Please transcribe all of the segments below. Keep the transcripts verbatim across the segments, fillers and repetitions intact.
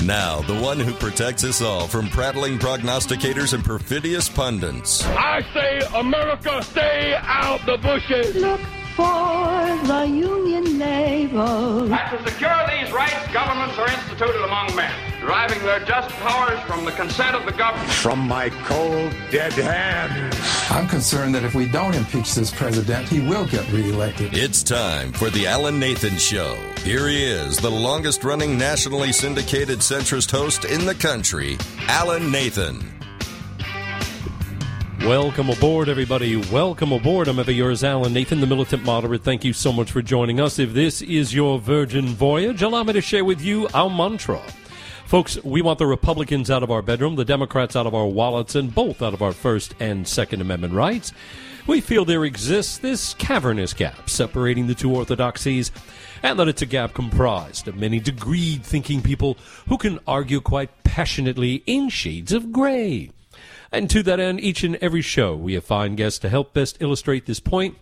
Now, the one who protects us all from prattling prognosticators and perfidious pundits. I say, America, stay out the bushes. Look for the Union label. And to secure these rights, governments are instituted among men, deriving their just powers from the consent of the government. From my cold, dead hands. I'm concerned that if we don't impeach this president, he will get reelected. It's time for the Alan Nathan Show. Here he is, the longest-running nationally syndicated centrist host in the country, Alan Nathan. Welcome aboard, everybody. Welcome aboard. I'm ever yours, Alan Nathan, the militant moderate. Thank you so much for joining us. If this is your virgin voyage, allow me to share with you our mantra. Folks, we want the Republicans out of our bedroom, the Democrats out of our wallets, and both out of our First and Second Amendment rights. We feel there exists this cavernous gap separating the two orthodoxies, and that it's a gap comprised of many degreed thinking people who can argue quite passionately in shades of gray. And to that end, each and every show, we have fine guests to help best illustrate this point.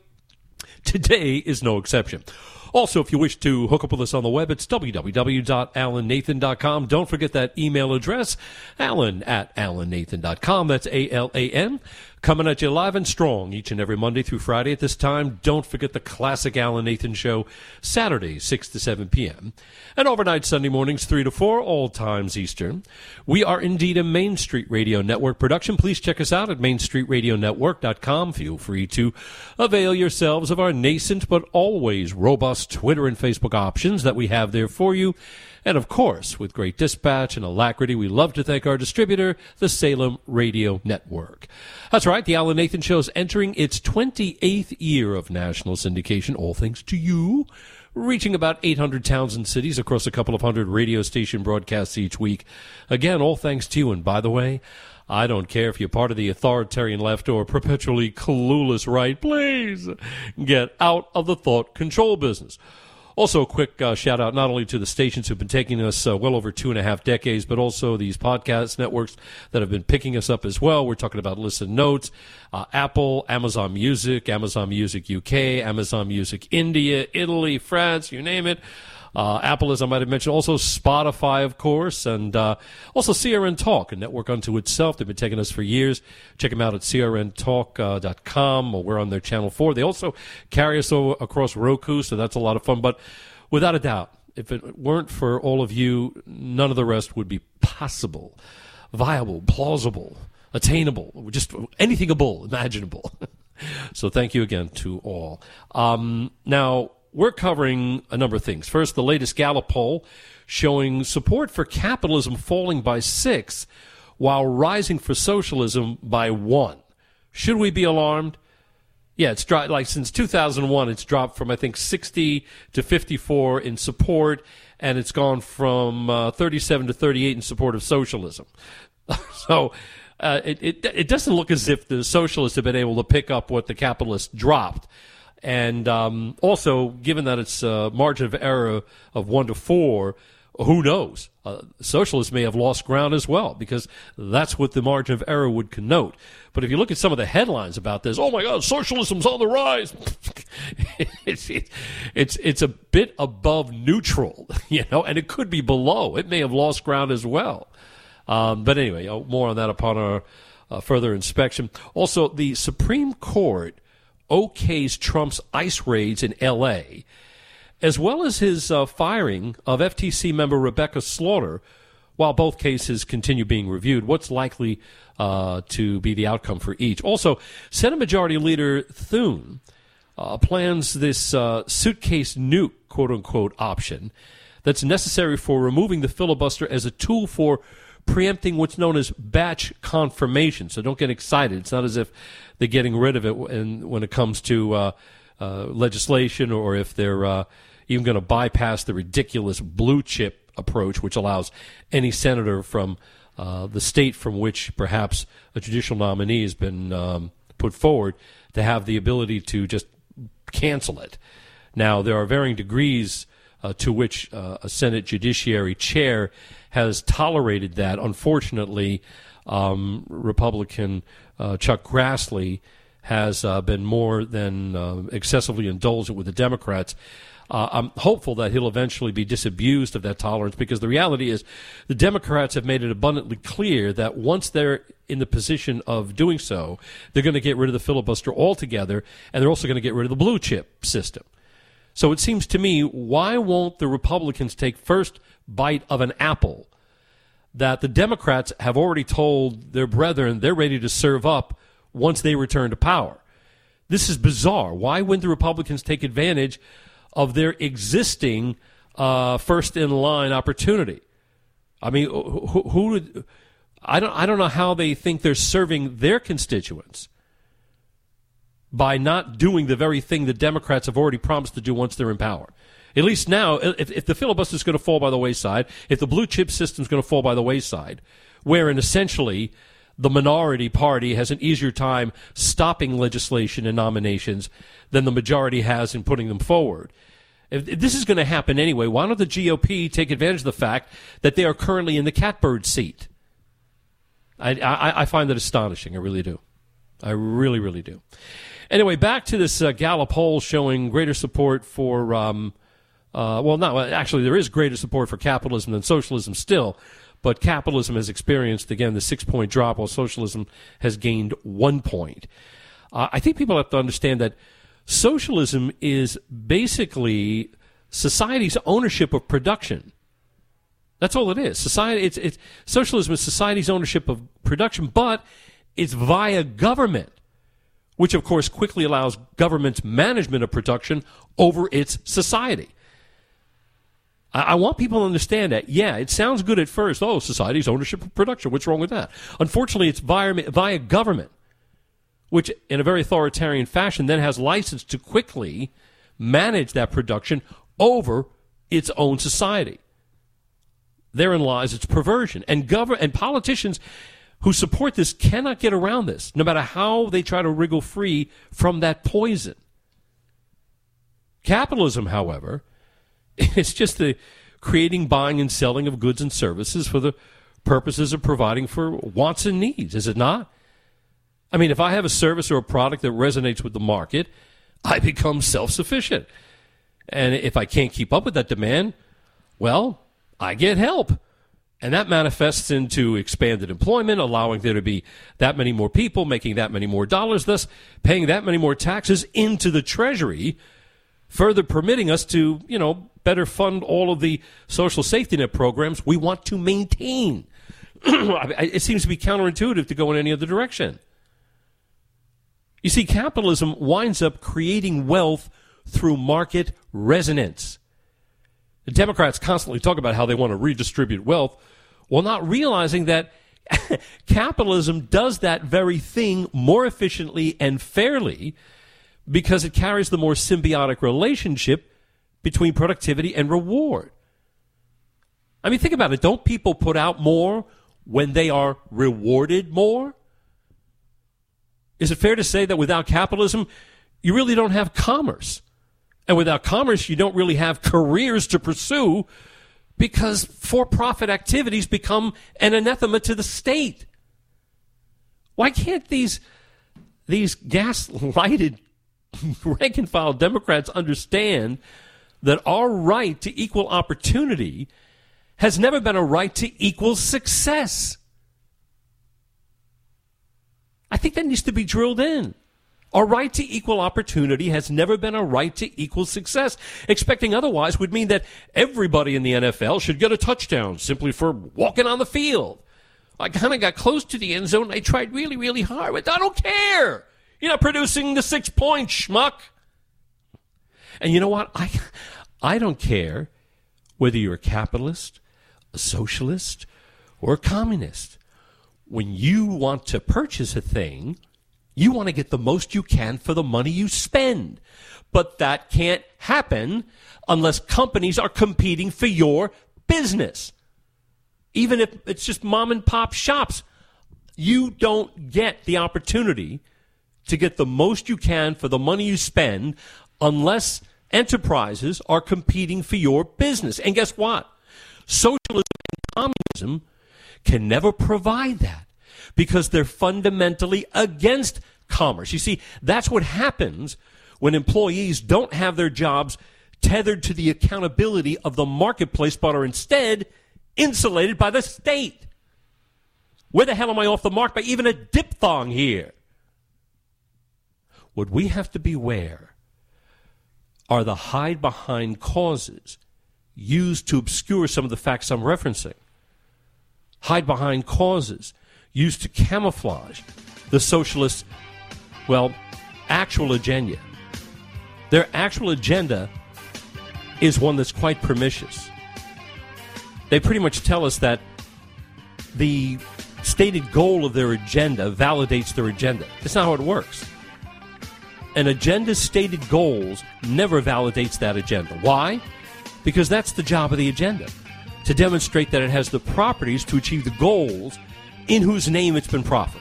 Today is no exception. Also, if you wish to hook up with us on the web, it's w w w dot alan nathan dot com. Don't forget that email address, alan at alan nathan dot com. That's A L A N. Coming at you live and strong each and every Monday through Friday at this time. Don't forget the classic Alan Nathan Show, Saturdays, six to seven p.m. And overnight Sunday mornings, three to four, all times Eastern. We are indeed a Main Street Radio Network production. Please check us out at main street radio network dot com. Feel free to avail yourselves of our nascent but always robust Twitter and Facebook options that we have there for you. And, of course, with great dispatch and alacrity, we love to thank our distributor, the Salem Radio Network. That's right, the Alan Nathan Show is entering its twenty-eighth year of national syndication, all thanks to you, reaching about eight hundred towns and cities across a couple of hundred radio station broadcasts each week. Again, all thanks to you. And, by the way, I don't care if you're part of the authoritarian left or perpetually clueless right. Please get out of the thought control business. Also, a quick uh, shout-out not only to the stations who've been taking us uh, well over two and a half decades, but also these podcast networks that have been picking us up as well. We're talking about Listen Notes, uh, Apple, Amazon Music, Amazon Music U K, Amazon Music India, Italy, France, you name it. Uh, Apple, as I might have mentioned, also Spotify, of course, and uh, also C R N Talk, a network unto itself. They've been taking us for years. Check them out at c r n talk dot com, or we're on their channel four. They also carry us over across Roku, so that's a lot of fun. But without a doubt, if it weren't for all of you, none of the rest would be possible, viable, plausible, attainable, just anythingable, imaginable. So thank you again to all. Um, now, we're covering a number of things. First, the latest Gallup poll showing support for capitalism falling by six while rising for socialism by one. Should we be alarmed? Yeah, it's dropped, like since two thousand one, it's dropped from, I think, sixty to fifty-four in support, and it's gone from uh, thirty-seven to thirty-eight in support of socialism. So uh, it, it, it doesn't look as if the socialists have been able to pick up what the capitalists dropped. And um, also, given that it's a margin of error of one to four, who knows? Uh, socialists may have lost ground as well, because that's what the margin of error would connote. But if you look at some of the headlines about this, oh my God, socialism's on the rise. it's, it, it's it's a bit above neutral, you know, and it could be below. It may have lost ground as well. Um, but anyway, more on that upon our uh, further inspection. Also, the Supreme Court okays Trump's ICE raids in L A, as well as his uh, firing of F T C member Rebecca Slaughter, while both cases continue being reviewed. What's likely uh, to be the outcome for each? Also, Senate Majority Leader Thune uh, plans this uh, suitcase nuke, quote-unquote, option that's necessary for removing the filibuster as a tool for preempting what's known as batch confirmation. So don't get excited. It's not as if they're getting rid of it when, when it comes to uh, uh, legislation, or if they're uh, even going to bypass the ridiculous blue chip approach, which allows any senator from uh, the state from which perhaps a judicial nominee has been um, put forward to have the ability to just cancel it. Now, there are varying degrees uh, to which uh, a Senate Judiciary chair has tolerated that. Unfortunately, um, Republican uh, Chuck Grassley has uh, been more than uh, excessively indulgent with the Democrats. Uh, I'm hopeful that he'll eventually be disabused of that tolerance, because the reality is the Democrats have made it abundantly clear that once they're in the position of doing so, they're going to get rid of the filibuster altogether, and they're also going to get rid of the blue chip system. So it seems to me, why won't the Republicans take first bite of an apple that the Democrats have already told their brethren they're ready to serve up once they return to power? This is bizarre. Why wouldn't the Republicans take advantage of their existing uh, first-in-line opportunity? I mean, who, who would, I don't, I don't know how they think they're serving their constituents by not doing the very thing the Democrats have already promised to do once they're in power. At least now, if, if the filibuster is going to fall by the wayside, if the blue chip system is going to fall by the wayside, wherein essentially the minority party has an easier time stopping legislation and nominations than the majority has in putting them forward. If, if this is going to happen anyway, why don't the G O P take advantage of the fact that they are currently in the catbird seat? I, I, I find that astonishing. I really do. I really, really do. Anyway, back to this uh, Gallup poll showing greater support for, um, uh, well, no, actually there is greater support for capitalism than socialism still, but capitalism has experienced, again, the six-point drop, while socialism has gained one point. Uh, I think people have to understand that socialism is basically society's ownership of production. That's all it is. Society, it's, it's, socialism is society's ownership of production, but it's via government, which, of course, quickly allows government's management of production over its society. I, I want people to understand that. Yeah, it sounds good at first. Oh, society's ownership of production. What's wrong with that? Unfortunately, it's via, via government, which, in a very authoritarian fashion, then has license to quickly manage that production over its own society. Therein lies its perversion. And gov- and politicians who support this cannot get around this, no matter how they try to wriggle free from that poison. Capitalism, however, is just the creating, buying, and selling of goods and services for the purposes of providing for wants and needs, is it not? I mean, if I have a service or a product that resonates with the market, I become self-sufficient. And if I can't keep up with that demand, well, I get help. And that manifests into expanded employment, allowing there to be that many more people, making that many more dollars, thus paying that many more taxes into the Treasury, further permitting us to, you know, better fund all of the social safety net programs we want to maintain. It seems to be counterintuitive to go in any other direction. You see, capitalism winds up creating wealth through market resonance. The Democrats constantly talk about how they want to redistribute wealth, while not realizing that capitalism does that very thing more efficiently and fairly because it carries the more symbiotic relationship between productivity and reward. I mean, think about it. Don't people put out more when they are rewarded more? Is it fair to say that without capitalism, you really don't have commerce? And without commerce, you don't really have careers to pursue because for-profit activities become an anathema to the state. Why can't these, these gas-lighted rank-and-file Democrats understand that our right to equal opportunity has never been a right to equal success? I think that needs to be drilled in. Our right to equal opportunity has never been a right to equal success. Expecting otherwise would mean that everybody in the N F L should get a touchdown simply for walking on the field. I kind of got close to the end zone. I tried really, really hard, but I don't care. You're not producing the six points, schmuck. And you know what? I, I don't care whether you're a capitalist, a socialist, or a communist. When you want to purchase a thing, you want to get the most you can for the money you spend. But that can't happen unless companies are competing for your business. Even if it's just mom and pop shops, you don't get the opportunity to get the most you can for the money you spend unless enterprises are competing for your business. And guess what? Socialism and communism can never provide that because they're fundamentally against commerce. You see, that's what happens when employees don't have their jobs tethered to the accountability of the marketplace, but are instead insulated by the state. Where the hell am I off the mark by even a diphthong here? What we have to beware are the hide-behind causes used to obscure some of the facts I'm referencing. Hide-behind causes used to camouflage the socialists' well, actual agenda. Their actual agenda is one that's quite pernicious. They pretty much tell us that the stated goal of their agenda validates their agenda. That's not how it works. An agenda's stated goals never validates that agenda. Why? Because that's the job of the agenda, to demonstrate that it has the properties to achieve the goals in whose name it's been proffered.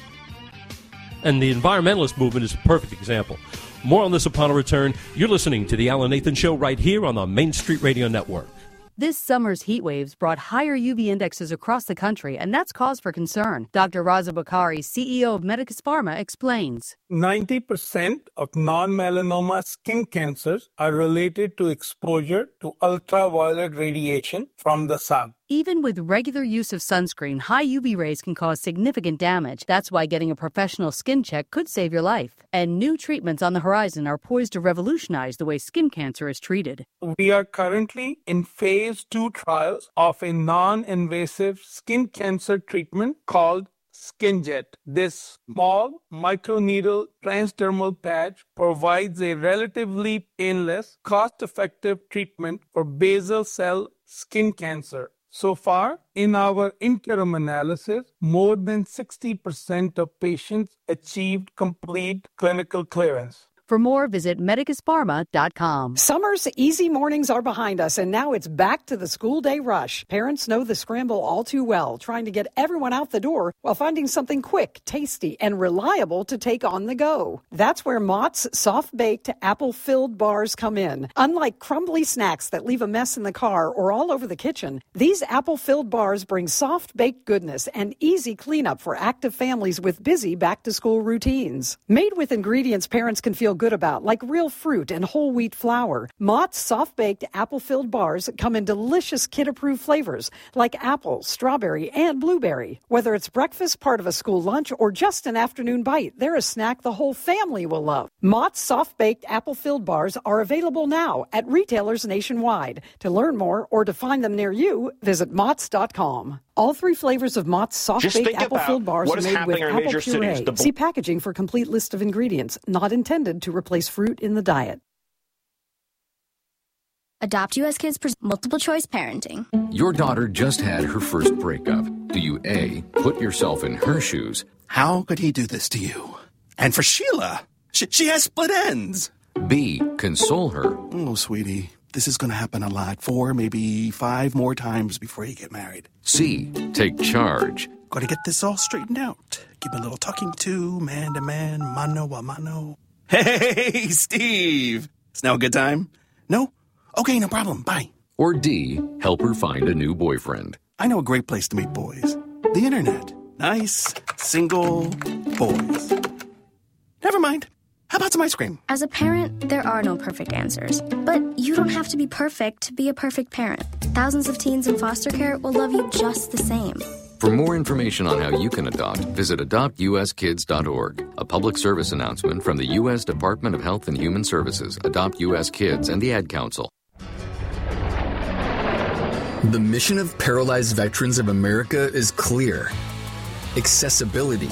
And the environmentalist movement is a perfect example. More on this upon a return. You're listening to The Alan Nathan Show right here on the Main Street Radio Network. This summer's heat waves brought higher U V indexes across the country, and that's cause for concern. Doctor Raza Bukhari, C E O of Medicus Pharma, explains. ninety percent of non-melanoma skin cancers are related to exposure to ultraviolet radiation from the sun. Even with regular use of sunscreen, high U V rays can cause significant damage. That's why getting a professional skin check could save your life. And new treatments on the horizon are poised to revolutionize the way skin cancer is treated. We are currently in phase two trials of a non-invasive skin cancer treatment called SkinJet. This small microneedle transdermal patch provides a relatively painless, cost-effective treatment for basal cell skin cancer. So far, in our interim analysis, more than sixty percent of patients achieved complete clinical clearance. For more, visit medicus pharma dot com. Summer's easy mornings are behind us, and now it's back to the school day rush. Parents know the scramble all too well, trying to get everyone out the door while finding something quick, tasty, and reliable to take on the go. That's where Mott's soft-baked, apple-filled bars come in. Unlike crumbly snacks that leave a mess in the car or all over the kitchen, these apple-filled bars bring soft-baked goodness and easy cleanup for active families with busy back-to-school routines. Made with ingredients parents can feel good about, like real fruit and whole wheat flour. Mott's soft-baked apple-filled bars come in delicious kid-approved flavors like apple, strawberry, and blueberry. Whether it's breakfast, part of a school lunch, or just an afternoon bite, they're a snack the whole family will love. Mott's soft-baked apple-filled bars are available now at retailers nationwide. To learn more or to find them near you, visit Mott's dot com. All three flavors of Mott's soft-baked apple-filled bars are made with apple puree. See packaging for a complete list of ingredients, not intended to replace fruit in the diet. Adopt U S Kids presents multiple choice parenting. Your daughter just had her first breakup. Do you A, put yourself in her shoes? How could he do this to you? And for Sheila, she, she has split ends. B, console her. Oh, sweetie, this is going to happen a lot. Four, maybe five more times before you get married. C, take charge. Got to get this all straightened out. Give a little talking to, man to man, mano a mano. Hey, Steve! It's now a good time? No? Okay, no problem. Bye. Or D, help her find a new boyfriend. I know a great place to meet boys. The internet. Nice, single boys. Never mind. How about some ice cream? As a parent, there are no perfect answers. But you don't have to be perfect to be a perfect parent. Thousands of teens in foster care will love you just the same. For more information on how you can adopt, visit adopt u s kids dot org. A public service announcement from the U S Department of Health and Human Services, Adopt U S Kids, and the Ad Council. The mission of Paralyzed Veterans of America is clear. Accessibility.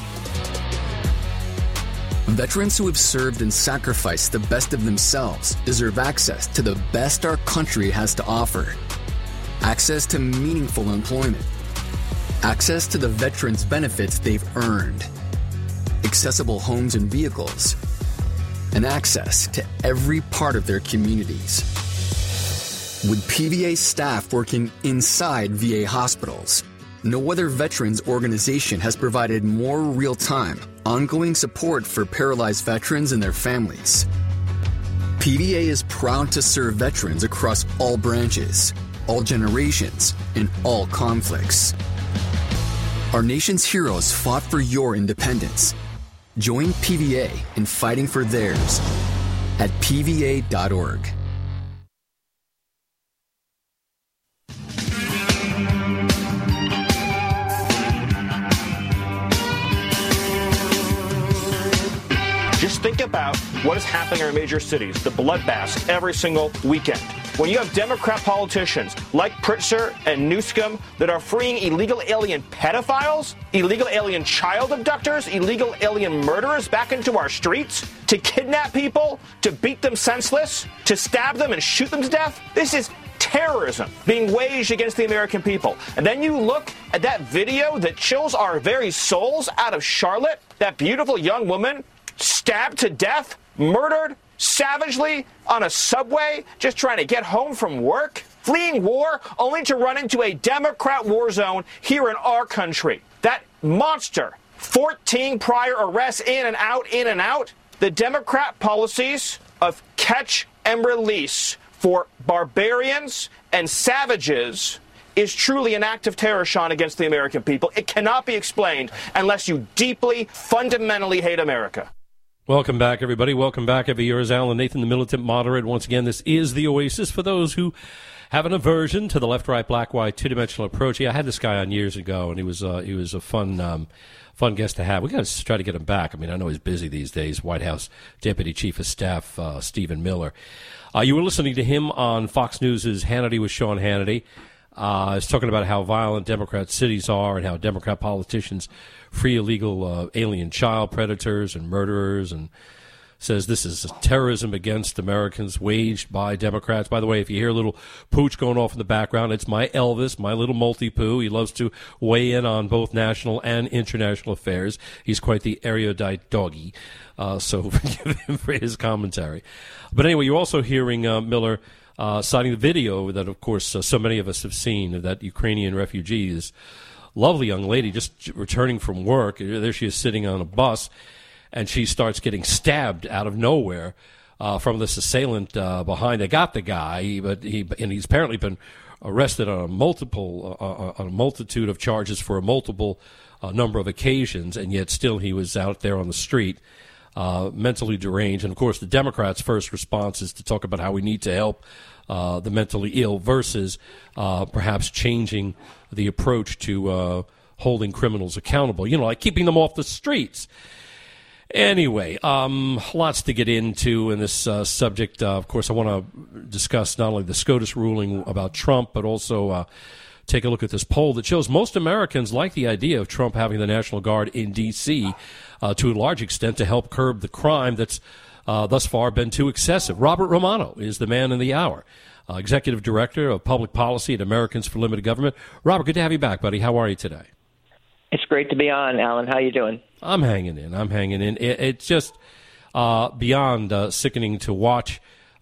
Veterans who have served and sacrificed the best of themselves deserve access to the best our country has to offer. Access to meaningful employment. Access to the veterans' benefits they've earned. Accessible homes and vehicles. And access to every part of their communities. With P V A staff working inside V A hospitals, no other veterans organization has provided more real-time, ongoing support for paralyzed veterans and their families. P V A is proud to serve veterans across all branches, all generations, and all conflicts. Our nation's heroes fought for your independence. Join P V A in fighting for theirs at P V A dot org. think about what is happening in our major cities, the bloodbaths every single weekend. When you have Democrat politicians like Pritzker and Newsom that are freeing illegal alien pedophiles, illegal alien child abductors, illegal alien murderers back into our streets to kidnap people, to beat them senseless, to stab them and shoot them to death, this is terrorism being waged against the American people. And then you look at that video that chills our very souls out of Charlotte, that beautiful young woman stabbed to death, murdered savagely on a subway, just trying to get home from work, fleeing war, only to run into a Democrat war zone here in our country. That monster, fourteen prior arrests in and out, in and out. The Democrat policies of catch and release for barbarians and savages is truly an act of terror, Sean, against the American people. It cannot be explained unless you deeply, fundamentally hate America. Welcome back, everybody. Welcome back. Every year is Alan Nathan, the militant moderate. Once again, this is the Oasis for those who have an aversion to the left-right, black-white, two-dimensional approach. Yeah, I had this guy on years ago, and he was uh, he was a fun um, fun guest to have. We got to try to get him back. I mean, I know he's busy these days. White House Deputy Chief of Staff uh, Stephen Miller. Uh, you were listening to him on Fox News' Hannity with Sean Hannity. Uh, he's talking about how violent Democrat cities are and how Democrat politicians free illegal uh, alien child predators and murderers, and says this is terrorism against Americans waged by Democrats. By the way, if you hear a little pooch going off in the background, it's my Elvis, my little multi-poo. He loves to weigh in on both national and international affairs. He's quite the erudite doggy, uh, so forgive him for his commentary. But anyway, you're also hearing uh, Miller uh, citing the video that, of course, uh, so many of us have seen of that Ukrainian refugee, this lovely young lady just returning from work. There she is sitting on a bus, and she starts getting stabbed out of nowhere uh, from this assailant uh, behind. They got the guy, but he and he's apparently been arrested on a multiple uh, on a multitude of charges for a multiple uh, number of occasions, and yet still he was out there on the street, uh, mentally deranged. And of course, the Democrats' first response is to talk about how we need to help uh, the mentally ill versus uh, perhaps changing the approach to uh, holding criminals accountable. You know, like keeping them off the streets. Anyway, um, lots to get into in this uh, subject. Uh, of course, I want to discuss not only the SCOTUS ruling about Trump, but also uh, take a look at this poll that shows most Americans like the idea of Trump having the National Guard in D C uh, to a large extent to help curb the crime that's uh, thus far been too excessive. Robert Romano is the man in the hour, uh, Executive Director of Public Policy at Americans for Limited Government. Robert, good to have you back, buddy. How are you today? It's great to be on, Alan. How you doing? I'm hanging in. I'm hanging in. It, it's just uh, beyond uh, sickening to watch.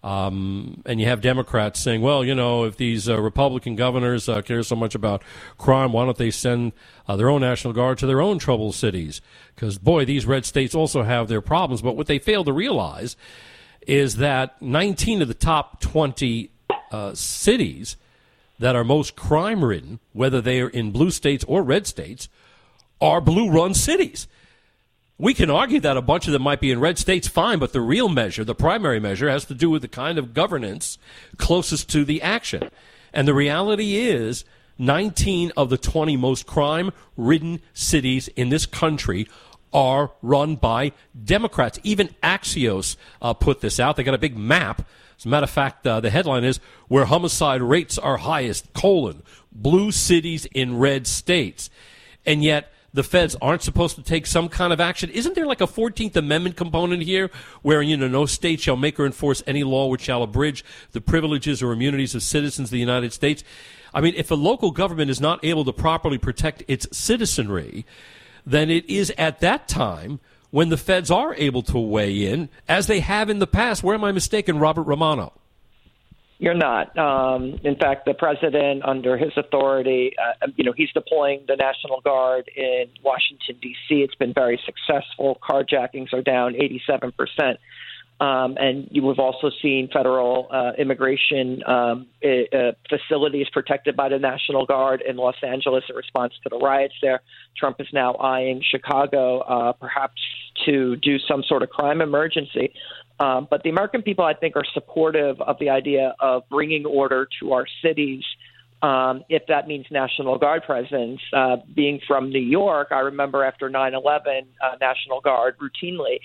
Um, and you have Democrats saying, well, you know, if these uh, Republican governors uh, care so much about crime, why don't they send uh, their own National Guard to their own troubled cities? Because, boy, these red states also have their problems. But what they fail to realize is that nineteen of the top twenty uh, cities that are most crime-ridden, whether they are in blue states or red states, are blue-run cities. We can argue that a bunch of them might be in red states, fine, but the real measure, the primary measure, has to do with the kind of governance closest to the action. And the reality is nineteen of the twenty most crime-ridden cities in this country are run by Democrats. Even Axios uh, put this out. They got a big map. As a matter of fact, uh, the headline is, where homicide rates are highest, colon, blue cities in red states. And yet the feds aren't supposed to take some kind of action. Isn't there like a fourteenth Amendment component here where, you know, no state shall make or enforce any law which shall abridge the privileges or immunities of citizens of the United States? I mean, if a local government is not able to properly protect its citizenry, then it is at that time when the feds are able to weigh in, as they have in the past. Where am I mistaken, Robert Romano? You're not. Um, in fact, the president, under his authority, uh, you know, he's deploying the National Guard in Washington, D C. It's been very successful. Carjackings are down eighty-seven percent. Um, and you have also seen federal uh, immigration um, uh, facilities protected by the National Guard in Los Angeles in response to the riots there. Trump is now eyeing Chicago, uh, perhaps to do some sort of crime emergency. Um, but the American people, I think, are supportive of the idea of bringing order to our cities, um, if that means National Guard presence. Uh, being from New York, I remember after nine eleven, uh, National Guard routinely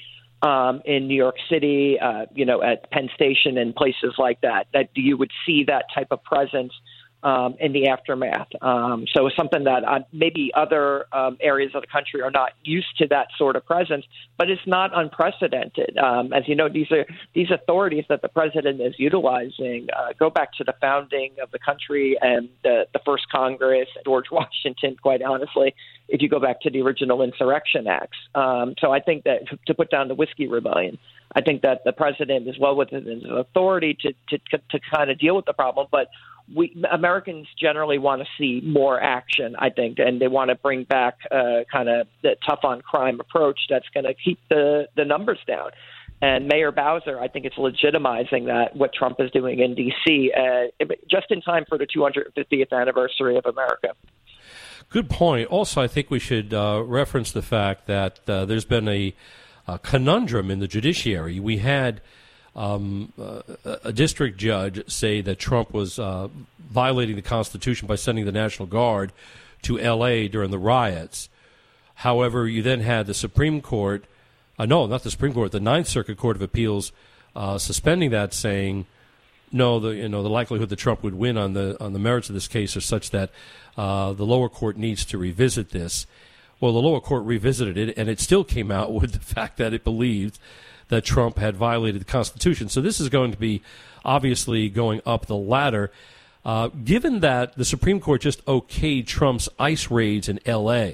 um, in New York City, uh, you know, at Penn Station and places like that, that you would see that type of presence Um, in the aftermath. Um, so it's something that uh, maybe other um, areas of the country are not used to that sort of presence, but it's not unprecedented. Um, as you know, these are these authorities that the president is utilizing uh, go back to the founding of the country and the, the first Congress, George Washington, quite honestly, if you go back to the original Insurrection Acts. Um, so I think that to put down the Whiskey Rebellion, I think that the president is well within his authority to, to, to, to kind of deal with the problem, but We Americans generally want to see more action, I think, and they want to bring back uh, kind of the tough on crime approach that's going to keep the, the numbers down. And Mayor Bowser, I think it's legitimizing that what Trump is doing in D C uh, just in time for the two hundred fiftieth anniversary of America. Good point. Also, I think we should uh, reference the fact that uh, there's been a, a conundrum in the judiciary. We had Um, uh, a district judge say that Trump was uh, violating the Constitution by sending the National Guard to L A during the riots. However, you then had the Supreme Court, uh, no, not the Supreme Court, the Ninth Circuit Court of Appeals uh, suspending that, saying no, the you know the likelihood that Trump would win on the on the merits of this case are such that uh, the lower court needs to revisit this. Well, the lower court revisited it, and it still came out with the fact that it believed that Trump had violated the Constitution. So this is going to be obviously going up the ladder. Uh, given that the Supreme Court just okayed Trump's ICE raids in L A,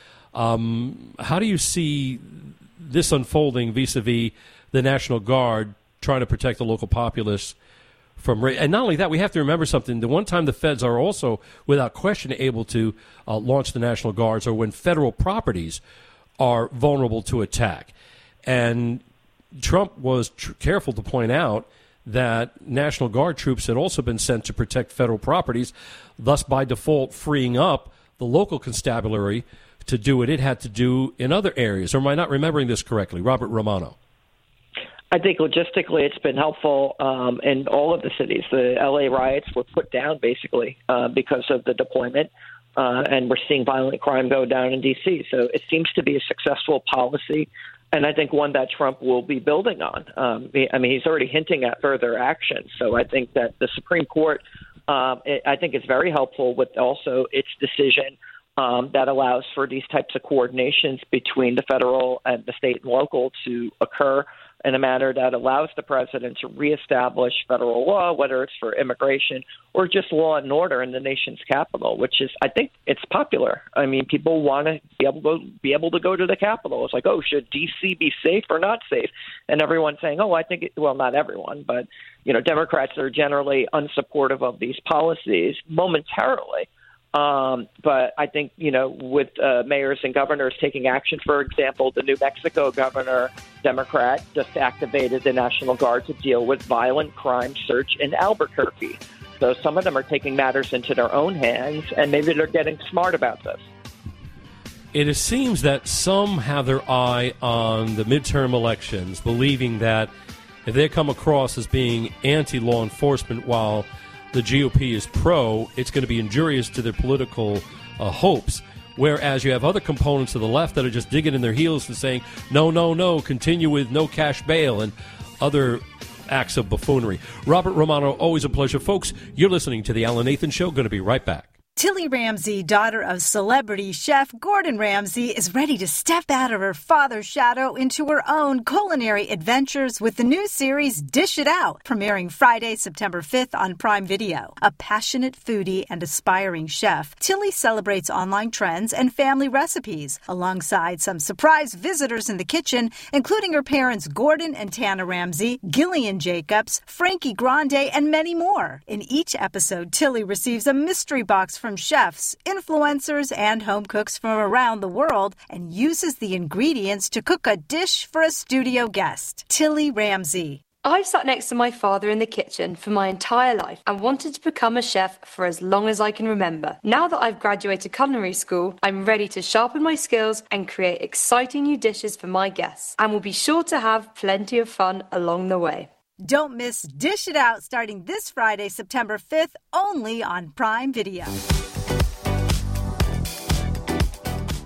um, how do you see this unfolding vis-a-vis the National Guard trying to protect the local populace from ra- And not only that, we have to remember something. The one time the feds are also, without question, able to uh, launch the National Guards are when federal properties are vulnerable to attack. And Trump was tr- careful to point out that National Guard troops had also been sent to protect federal properties, thus by default freeing up the local constabulary to do what it had to do in other areas. Or am I not remembering this correctly? Robert Romano. I think logistically it's been helpful um, in all of the cities. The L A riots were put down basically uh, because of the deployment, uh, and we're seeing violent crime go down in D C. So it seems to be a successful policy. And I think one that Trump will be building on. Um, I mean, he's already hinting at further action. So I think that the Supreme Court, um, it, I think, is very helpful with also its decision um, that allows for these types of coordinations between the federal and the state and local to occur in a manner that allows the president to reestablish federal law, whether it's for immigration or just law and order in the nation's capital, which is, I think it's popular. I mean, people want to be able to be able to go to the Capitol. It's like, oh, should D C be safe or not safe? And everyone's saying, oh, I think, it, well, not everyone, but, you know, Democrats are generally unsupportive of these policies momentarily. Um, but I think, you know, with uh, mayors and governors taking action, for example, the New Mexico governor, Democrat, just activated the National Guard to deal with violent crime surge in Albuquerque. So some of them are taking matters into their own hands, and maybe they're getting smart about this. It seems that some have their eye on the midterm elections, believing that if they come across as being anti-law enforcement while the G O P is pro, it's going to be injurious to their political uh, hopes. Whereas you have other components of the left that are just digging in their heels and saying, no, no, no, continue with no cash bail and other acts of buffoonery. Robert Romano, always a pleasure. Folks, you're listening to The Alan Nathan Show. Going to be right back. Tilly Ramsey, daughter of celebrity chef Gordon Ramsay, is ready to step out of her father's shadow into her own culinary adventures with the new series Dish It Out, premiering Friday, September fifth on Prime Video. A passionate foodie and aspiring chef, Tilly celebrates online trends and family recipes, alongside some surprise visitors in the kitchen, including her parents Gordon and Tana Ramsay, Gillian Jacobs, Frankie Grande, and many more. In each episode, Tilly receives a mystery box from chefs, influencers, and home cooks from around the world and uses the ingredients to cook a dish for a studio guest. Tilly Ramsay. I've sat next to my father in the kitchen for my entire life and wanted to become a chef for as long as I can remember. Now that I've graduated culinary school, I'm ready to sharpen my skills and create exciting new dishes for my guests, and will be sure to have plenty of fun along the way. Don't miss Dish It Out starting this Friday, September fifth, only on Prime Video.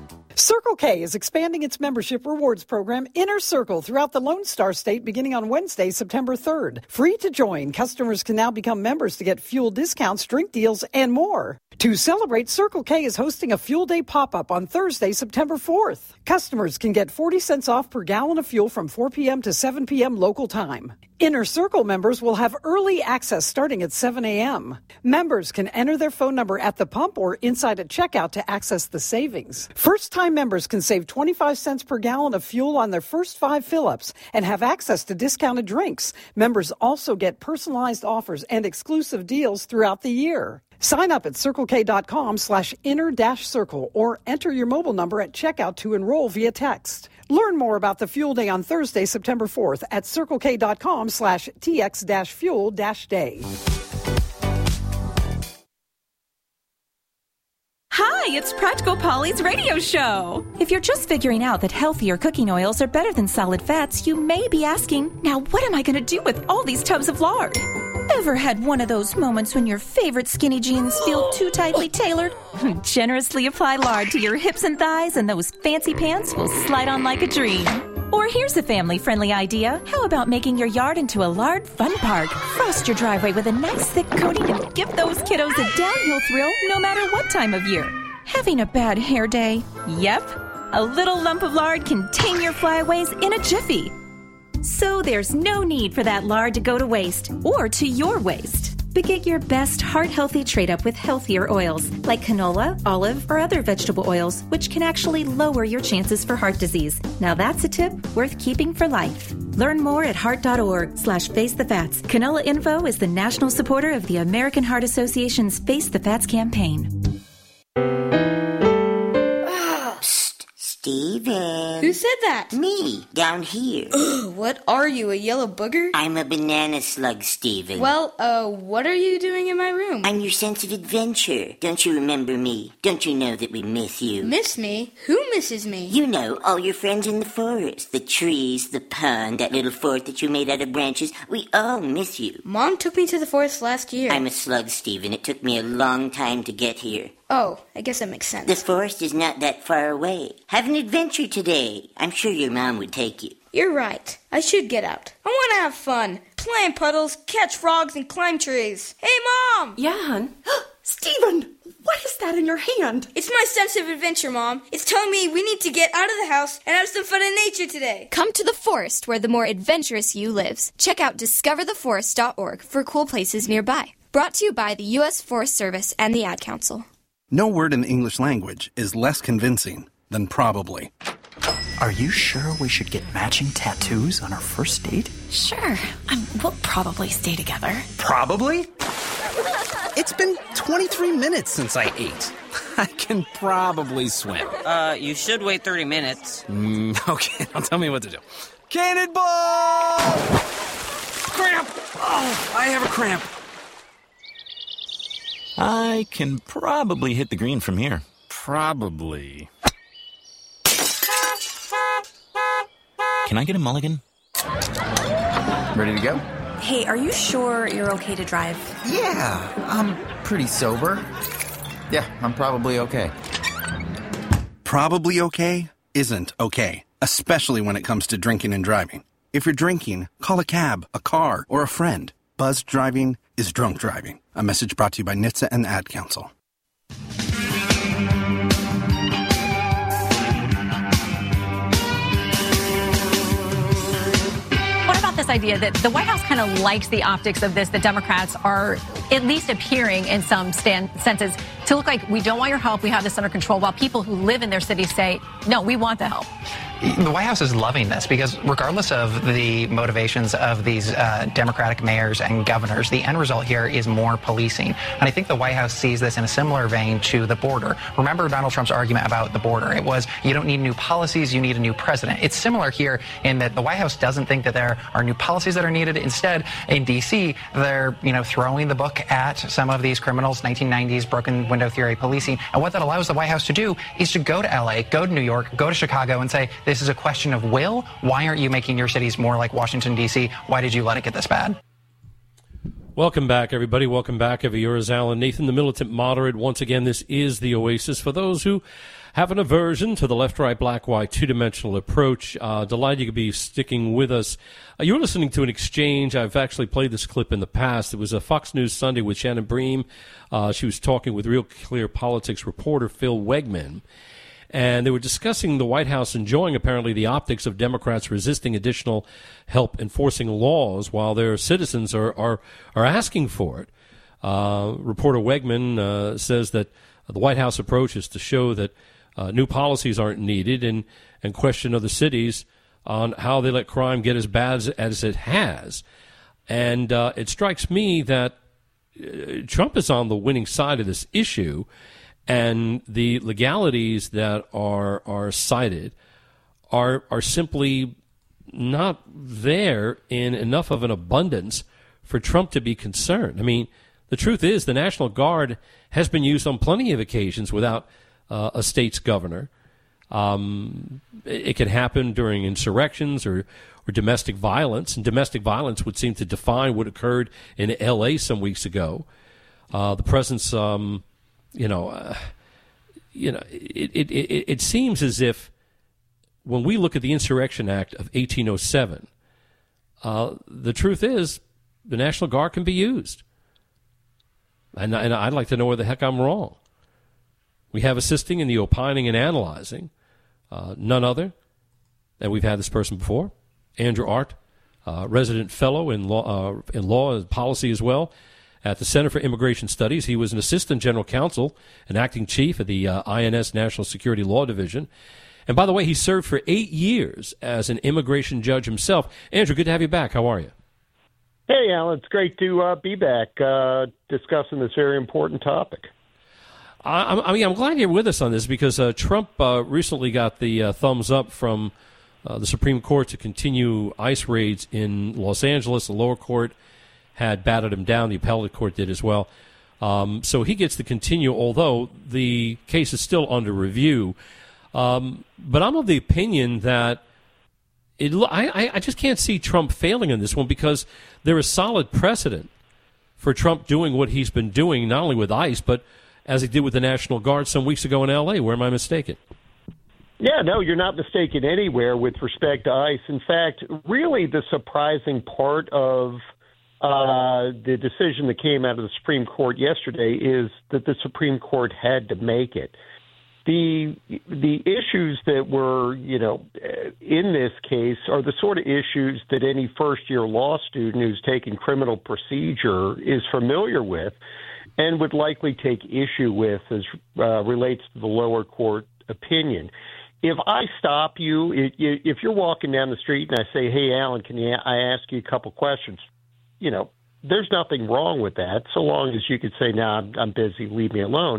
Circle K is expanding its membership rewards program, Inner Circle, throughout the Lone Star State beginning on Wednesday, September third. Free to join, customers can now become members to get fuel discounts, drink deals, and more. To celebrate, Circle K is hosting a Fuel Day pop-up on Thursday, September fourth. Customers can get forty cents off per gallon of fuel from four p.m. to seven p.m. local time. Inner Circle members will have early access starting at seven a.m. Members can enter their phone number at the pump or inside at checkout to access the savings. First-time members can save twenty-five cents per gallon of fuel on their first five fill-ups and have access to discounted drinks. Members also get personalized offers and exclusive deals throughout the year. Sign up at circlek.com slash inner dash circle or enter your mobile number at checkout to enroll via text. Learn more about the Fuel Day on Thursday, September fourth at circlek.com slash tx dash fuel dash day. Hi, it's Practical Polly's radio show. If you're just figuring out that healthier cooking oils are better than solid fats, you may be asking, now what am I going to do with all these tubs of lard? Ever had one of those moments when your favorite skinny jeans feel too tightly tailored? Generously apply lard to your hips and thighs and those fancy pants will slide on like a dream. Or here's a family-friendly idea. How about making your yard into a lard fun park? Frost your driveway with a nice thick coating and give those kiddos a downhill thrill no matter what time of year. Having a bad hair day? Yep. A little lump of lard can tame your flyaways in a jiffy. So there's no need for that lard to go to waste or to your waste. But get your best heart-healthy trade-up with healthier oils like canola, olive, or other vegetable oils, which can actually lower your chances for heart disease. Now that's a tip worth keeping for life. Learn more at heart.org slash face the fats. Canola Info is the national supporter of the American Heart Association's Face the Fats campaign. Steven. Who said that? Me, down here. Ugh, what are you, a yellow booger? I'm a banana slug, Steven. Well, uh, what are you doing in my room? I'm your sense of adventure. Don't you remember me? Don't you know that we miss you? Miss me? Who misses me? You know, all your friends in the forest. The trees, the pond, that little fort that you made out of branches. We all miss you. Mom took me to the forest last year. I'm a slug, Steven. It took me a long time to get here. Oh, I guess that makes sense. The forest is not that far away. Have an adventure today. I'm sure your mom would take you. You're right. I should get out. I want to have fun. Play in puddles, catch frogs, and climb trees. Hey, Mom! Yeah, hon? Steven, what is that in your hand? It's my sense of adventure, Mom. It's telling me we need to get out of the house and have some fun in nature today. Come to the forest where the more adventurous you lives. Check out discover the forest dot org for cool places nearby. Brought to you by the U S Forest Service and the Ad Council. No word in the English language is less convincing than probably. Are you sure we should get matching tattoos on our first date? Sure. Um, we'll probably stay together. Probably? It's been twenty-three minutes since I ate. I can probably swim. Uh, you should wait thirty minutes. Mm, okay, now tell me what to do. Cannonball! Cramp! Oh, I have a cramp. I can probably hit the green from here. Probably. Can I get a mulligan? Ready to go? Hey, are you sure you're okay to drive? Yeah, I'm pretty sober. Yeah, I'm probably okay. Probably okay isn't okay, especially when it comes to drinking and driving. If you're drinking, call a cab, a car, or a friend. Buzzed driving is drunk driving. A message brought to you by N H T S A and the Ad Council. What about this idea that the White House kind of likes the optics of this, the Democrats are at least appearing in some stand, senses to look like we don't want your help, we have this under control, while people who live in their cities say, no, we want the help. The White House is loving this because regardless of the motivations of these uh, Democratic mayors and governors, the end result here is more policing. And I think the White House sees this in a similar vein to the border. Remember Donald Trump's argument about the border. It was, you don't need new policies, you need a new president. It's similar here in that the White House doesn't think that there are new policies that are needed. Instead, in D C, they're, you know, throwing the book at some of these criminals, nineteen nineties broken window theory policing. And what that allows the White House to do is to go to L A, go to New York, go to Chicago and say, this is a question of will. Why aren't you making your cities more like Washington, D C? Why did you let it get this bad? Welcome back, everybody. Welcome back. Ever yours, Alan Nathan, the militant moderate. Once again, this is the Oasis for those who have an aversion to the left, right, black, white, two-dimensional approach. Uh, delighted you could be sticking with us. Uh, you're listening to an exchange. I've actually played this clip in the past. It was a Fox News Sunday with Shannon Bream. Uh, she was talking with Real Clear Politics reporter Phil Wegman. And they were discussing the White House enjoying, apparently, the optics of Democrats resisting additional help enforcing laws while their citizens are, are, are asking for it. Uh, reporter Wegman uh, says that the White House approach is to show that uh, new policies aren't needed and, and question other cities on how they let crime get as bad as, as it has. And uh, it strikes me that uh, Trump is on the winning side of this issue. And the legalities that are are cited are are simply not there in enough of an abundance for Trump to be concerned. I mean, the truth is the National Guard has been used on plenty of occasions without uh, a state's governor. Um, it, it can happen during insurrections or, or domestic violence, and domestic violence would seem to define what occurred in L A some weeks ago. Uh, the presence... Um, You know, uh, you know, it, it, it, it seems as if when we look at the Insurrection Act of eighteen oh seven, uh, the truth is the National Guard can be used. And, and I'd like to know where the heck I'm wrong. We have assisting in the opining and analyzing, uh, none other, and we've had this person before, Andrew Art, uh, resident fellow in law, uh, in law and policy as well, at the Center for Immigration Studies. He was an assistant general counsel and acting chief of the uh, I N S National Security Law Division. And by the way, he served for eight years as an immigration judge himself. Andrew, good to have you back. How are you? Hey, Alan. It's great to uh, be back uh, discussing this very important topic. I, I mean, I'm glad you're with us on this because uh, Trump uh, recently got the uh, thumbs up from uh, the Supreme Court to continue ICE raids in Los Angeles. The lower court had batted him down. The appellate court did as well. Um, so he gets to continue, although the case is still under review. Um, but I'm of the opinion that it, I, I just can't see Trump failing on this one because there is solid precedent for Trump doing what he's been doing, not only with ICE, but as he did with the National Guard some weeks ago in L A. Where am I mistaken? Yeah, no, you're not mistaken anywhere with respect to ICE. In fact, really the surprising part of Uh, the decision that came out of the Supreme Court yesterday is that the Supreme Court had to make it. The the issues that were, you know, in this case are the sort of issues that any first-year law student who's taken criminal procedure is familiar with and would likely take issue with as uh, relates to the lower court opinion. If I stop you, if you're walking down the street and I say, hey, Alan, can you, I ask you a couple questions? You know, there's nothing wrong with that, so long as you could say, no, nah, I'm, I'm busy, leave me alone.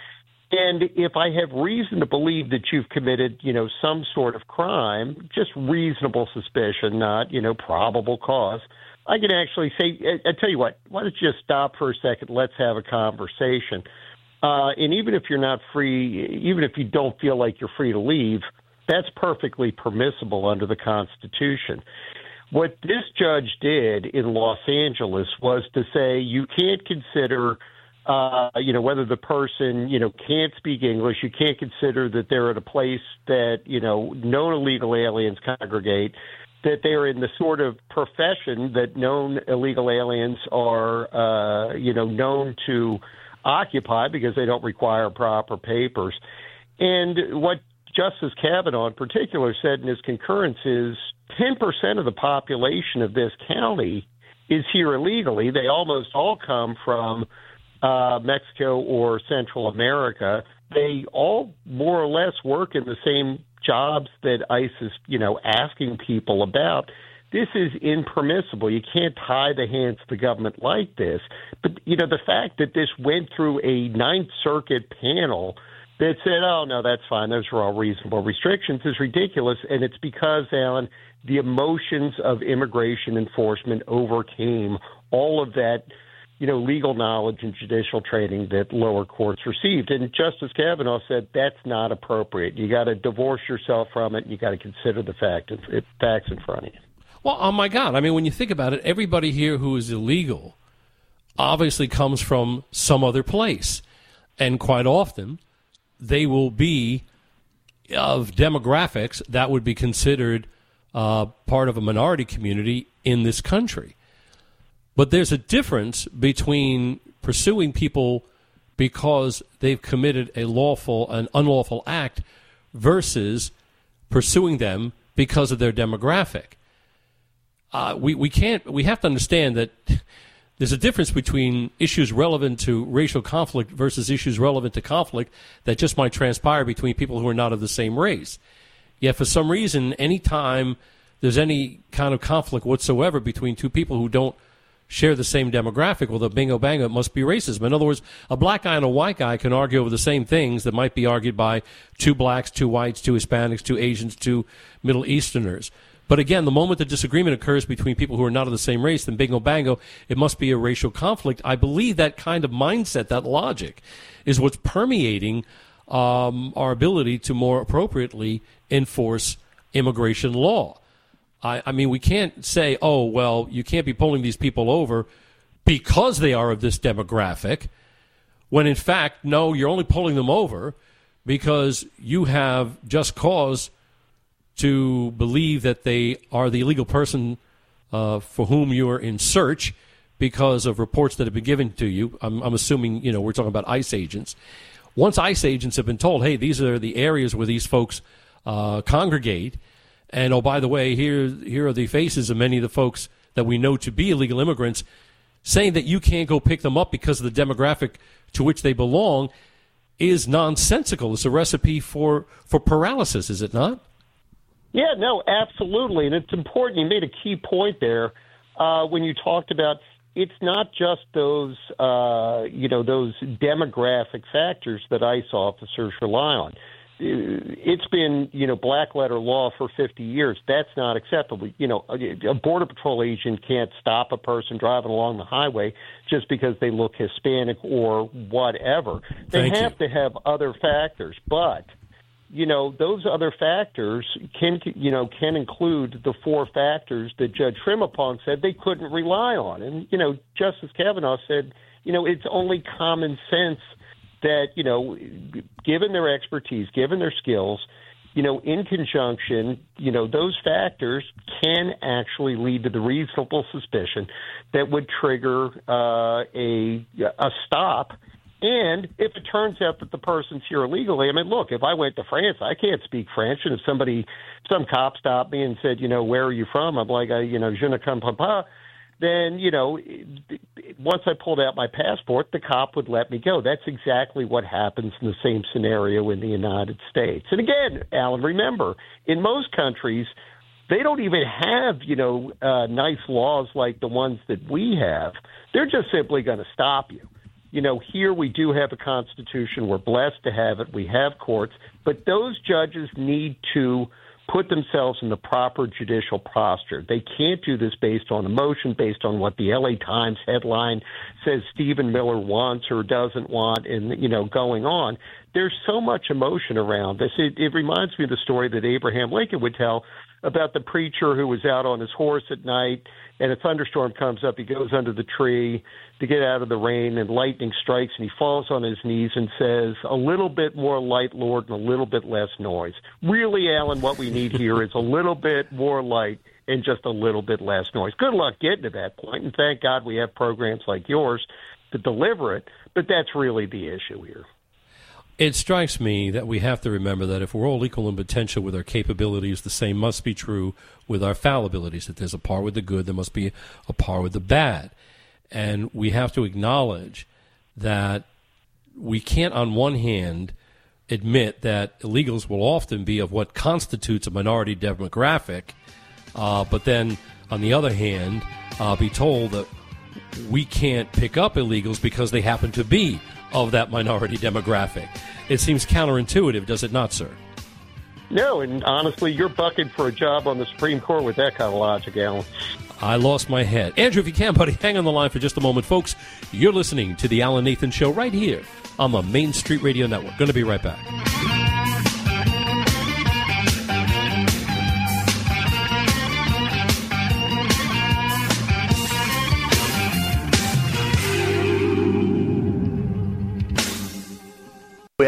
And if I have reason to believe that you've committed, you know, some sort of crime, just reasonable suspicion, not, you know, probable cause, I can actually say, I, I tell you what, why don't you just stop for a second, let's have a conversation. Uh, and even if you're not free, even if you don't feel like you're free to leave, that's perfectly permissible under the Constitution. What this judge did in Los Angeles was to say you can't consider, uh, you know, whether the person, you know, can't speak English. You can't consider that they're at a place that, you know, known illegal aliens congregate, that they're in the sort of profession that known illegal aliens are, uh, you know, known to occupy because they don't require proper papers. And what Justice Kavanaugh in particular said in his concurrence is ten percent of the population of this county is here illegally. They almost all come from uh, Mexico or Central America. They all more or less work in the same jobs that ICE is, you know, asking people about. This is impermissible. You can't tie the hands of the government like this. But, you know, the fact that this went through a Ninth Circuit panel that said, oh, no, that's fine, those are all reasonable restrictions, is ridiculous. And it's because, Alan, the emotions of immigration enforcement overcame all of that, you know, legal knowledge and judicial training that lower courts received. And Justice Kavanaugh said that's not appropriate. You got to divorce yourself from it, and you got to consider the fact of, facts in front of you. Well, oh, my God. I mean, when you think about it, everybody here who is illegal obviously comes from some other place. And quite often, they will be of demographics that would be considered uh, part of a minority community in this country. But there's a difference between pursuing people because they've committed a lawful, an unlawful act versus pursuing them because of their demographic. Uh, we, we can't, we have to understand that there's a difference between issues relevant to racial conflict versus issues relevant to conflict that just might transpire between people who are not of the same race. Yet for some reason, any time there's any kind of conflict whatsoever between two people who don't share the same demographic, well, the bingo bango, it must be racism. In other words, a black guy and a white guy can argue over the same things that might be argued by two blacks, two whites, two Hispanics, two Asians, two Middle Easterners. But again, the moment the disagreement occurs between people who are not of the same race, then bingo bango, it must be a racial conflict. I believe that kind of mindset, that logic, is what's permeating um, our ability to more appropriately enforce immigration law. I, I mean, we can't say, oh, well, you can't be pulling these people over because they are of this demographic, when in fact, no, you're only pulling them over because you have just cause to believe that they are the illegal person uh, for whom you are in search because of reports that have been given to you. I'm, I'm assuming, you know, we're talking about ICE agents. Once ICE agents have been told, hey, these are the areas where these folks uh, congregate, and, oh, by the way, here here are the faces of many of the folks that we know to be illegal immigrants, saying that you can't go pick them up because of the demographic to which they belong is nonsensical. It's a recipe for, for paralysis, is it not? Yeah, no, absolutely. And it's important. You made a key point there uh, when you talked about it's not just those, uh, you know, those demographic factors that ICE officers rely on. It's been, you know, black letter law for fifty years. That's not acceptable. You know, a Border Patrol agent can't stop a person driving along the highway just because they look Hispanic or whatever. They Thank have you. to have other factors. But, you know, those other factors can, you know, can include the four factors that Judge Trimapong said they couldn't rely on. And, you know, Justice Kavanaugh said, you know, it's only common sense that, you know, given their expertise, given their skills, you know, in conjunction, you know, those factors can actually lead to the reasonable suspicion that would trigger uh, a a stop. And if it turns out that the person's here illegally, I mean, look, if I went to France, I can't speak French. And if somebody, some cop stopped me and said, you know, where are you from? I'm like, I, you know, je ne comprends pas. Then, you know, once I pulled out my passport, the cop would let me go. That's exactly what happens in the same scenario in the United States. And again, Alan, remember, in most countries, they don't even have, you know, uh, nice laws like the ones that we have. They're just simply going to stop you. You know, here we do have a constitution. We're blessed to have it. We have courts. But those judges need to put themselves in the proper judicial posture. They can't do this based on emotion, based on what the L A Times headline says Stephen Miller wants or doesn't want, and, you know, going on. There's so much emotion around this. It, it reminds me of the story that Abraham Lincoln would tell about the preacher who was out on his horse at night, and a thunderstorm comes up. He goes under the tree to get out of the rain, and lightning strikes, and he falls on his knees and says, a little bit more light, Lord, and a little bit less noise. Really, Alan, what we need here is a little bit more light and just a little bit less noise. Good luck getting to that point, and thank God we have programs like yours to deliver it, but that's really the issue here. It strikes me that we have to remember that if we're all equal in potential with our capabilities, the same must be true with our fallibilities. That there's a par with the good, there must be a par with the bad. And we have to acknowledge that we can't, on one hand, admit that illegals will often be of what constitutes a minority demographic, uh, but then, on the other hand, uh, be told that we can't pick up illegals because they happen to be of that minority demographic. It seems counterintuitive, does it not, sir? No, and honestly, you're bucking for a job on the Supreme Court with that kind of logic, Alan. I lost my head. Andrew, if you can, buddy, hang on the line for just a moment. Folks, you're listening to the Alan Nathan Show right here on the Main Street Radio Network. Going to be right back.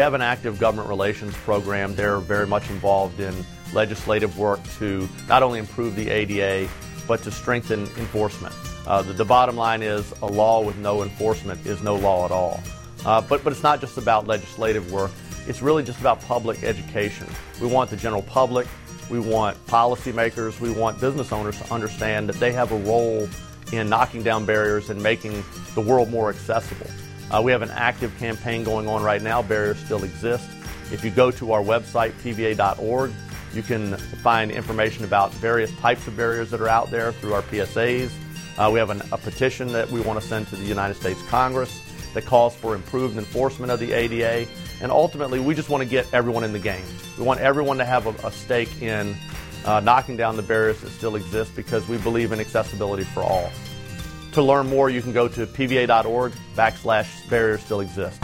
have an active government relations program. They're very much involved in legislative work to not only improve the A D A, but to strengthen enforcement. Uh, the, the bottom line is a law with no enforcement is no law at all. Uh, but, but it's not just about legislative work. It's really just about public education. We want the general public, we want policymakers, we want business owners to understand that they have a role in knocking down barriers and making the world more accessible. Uh, we have an active campaign going on right now, Barriers Still Exist. If you go to our website, P V A dot org, you can find information about various types of barriers that are out there through our P S As. Uh, we have an, a petition that we want to send to the United States Congress that calls for improved enforcement of the A D A. And ultimately, we just want to get everyone in the game. We want everyone to have a, a stake in uh, knocking down the barriers that still exist because we believe in accessibility for all. To learn more, you can go to P V A dot org backslash barriers still exist.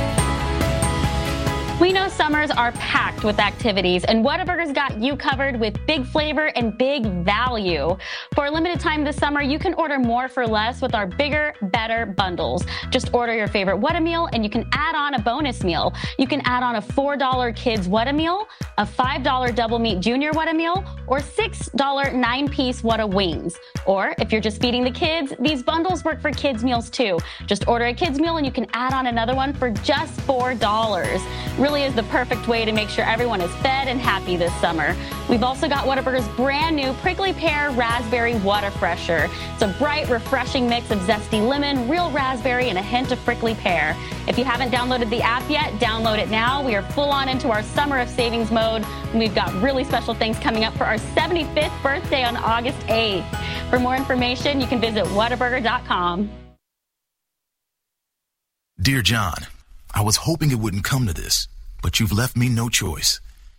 We know summers are packed with activities, and Whataburger's got you covered with big flavor and big value. For a limited time this summer, you can order more for less with our bigger, better bundles. Just order your favorite Whata meal, and you can add on a bonus meal. You can add on a four dollar kids Whata meal, a five dollar double meat junior Whata meal, or six dollar nine-piece Whata wings. Or if you're just feeding the kids, these bundles work for kids meals too. Just order a kids meal, and you can add on another one for just four dollars. Really is the perfect way to make sure everyone is fed and happy this summer. We've also got Whataburger's brand new Prickly Pear Raspberry Whata Fresher. It's a bright, refreshing mix of zesty lemon, real raspberry, and a hint of prickly pear. If you haven't downloaded the app yet, download it now. We are full on into our summer of savings mode, and we've got really special things coming up for our seventy-fifth birthday on August eighth. For more information, you can visit Whataburger dot com. Dear John, I was hoping it wouldn't come to this, but you've left me no choice.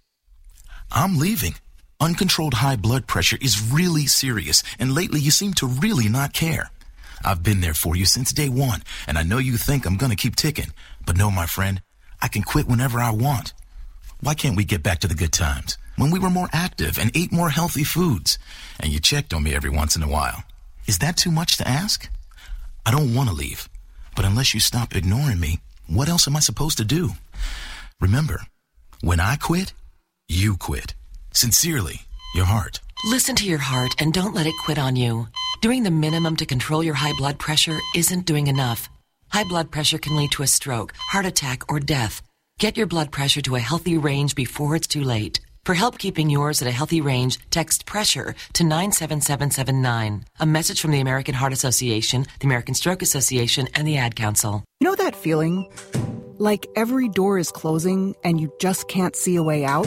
I'm leaving. Uncontrolled high blood pressure is really serious, and lately you seem to really not care. I've been there for you since day one, and I know you think I'm gonna keep ticking, but no, my friend, I can quit whenever I want. Why can't we get back to the good times, when we were more active and ate more healthy foods, and you checked on me every once in a while? Is that too much to ask? I don't want to leave, but unless you stop ignoring me, what else am I supposed to do? Remember, when I quit, you quit. Sincerely, your heart. Listen to your heart and don't let it quit on you. Doing the minimum to control your high blood pressure isn't doing enough. High blood pressure can lead to a stroke, heart attack, or death. Get your blood pressure to a healthy range before it's too late. For help keeping yours at a healthy range, text PRESSURE to nine seven seven seven nine. A message from the American Heart Association, the American Stroke Association, and the Ad Council. You know that feeling? Like every door is closing and you just can't see a way out?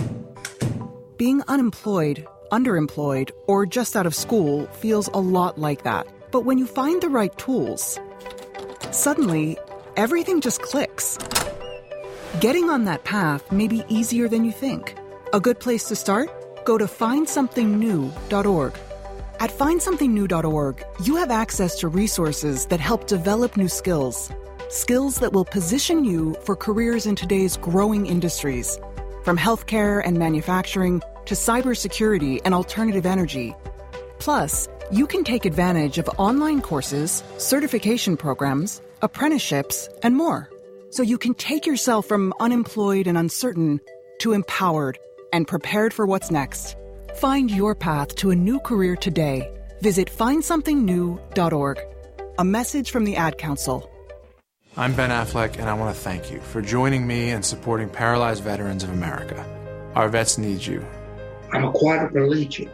Being unemployed, underemployed, or just out of school feels a lot like that. But when you find the right tools, suddenly everything just clicks. Getting on that path may be easier than you think. A good place to start? Go to find something new dot org. At find something new dot org, you have access to resources that help develop new skills. Skills that will position you for careers in today's growing industries. From healthcare and manufacturing to cybersecurity and alternative energy. Plus, you can take advantage of online courses, certification programs, apprenticeships, and more. So you can take yourself from unemployed and uncertain to empowered and prepared for what's next. Find your path to a new career today. Visit find something new dot org. A message from the Ad Council. I'm Ben Affleck, and I want to thank you for joining me and supporting Paralyzed Veterans of America. Our vets need you. I'm a quadriplegic.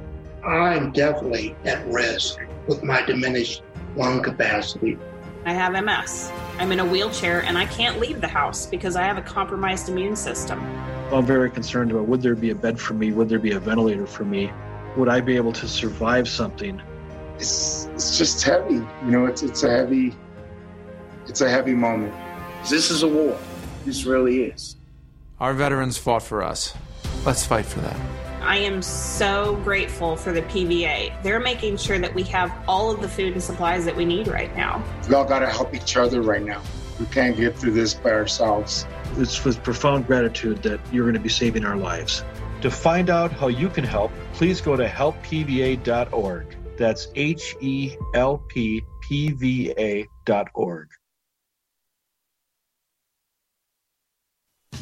I'm definitely at risk with my diminished lung capacity. I have M S. I'm in a wheelchair, and I can't leave the house because I have a compromised immune system. I'm very concerned about, would there be a bed for me? Would there be a ventilator for me? Would I be able to survive something? It's it's just heavy. You know, it's it's a heavy, it's a heavy moment. This is a war. This really is. Our veterans fought for us. Let's fight for them. I am so grateful for the P V A. They're making sure that we have all of the food and supplies that we need right now. We all got to help each other right now. We can't get through this by ourselves. It's with profound gratitude that you're going to be saving our lives. To find out how you can help, please go to help P V A dot org. That's H E L P P V A dot org.